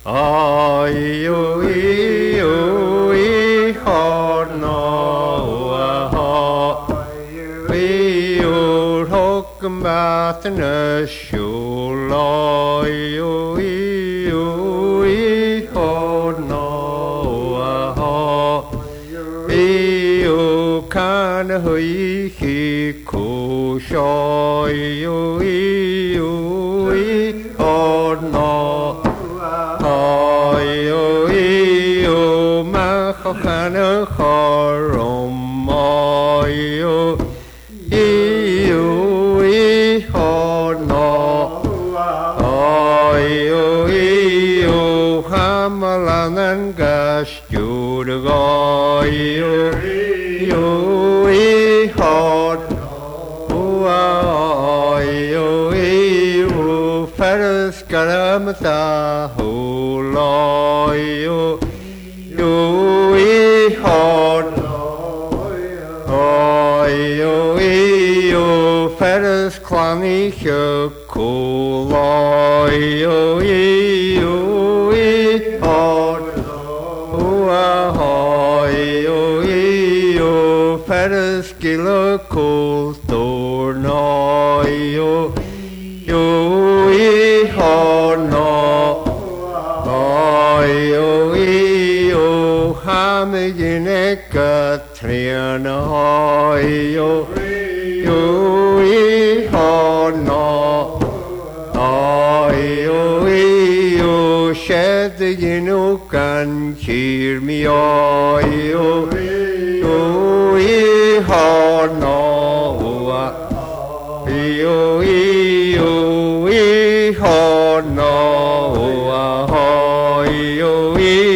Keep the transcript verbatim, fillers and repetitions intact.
ai yo i yo i ho no a ho i yo hok ma tna shu lo yo i yo i ho no a ho i yo kan hui hi ku sho yo i yo i ho no yo i yo ma khó khăn ở khó rộng mỏi yo i yo i ho no yo i yo ham la nan gas chu de go yo yo i ho no yo i yo faras karam ta hu lo yo yo i ho no yo i yo faras klani hyo ku lo yo i yo i ho no yo i yo faras kilo ku tor no yo yo i ho no yo i yo ham gine katrian ho yo yo i ho no yo i yo shed ginu kan kir mi yo yo i ho no yo i yo i ho no yo i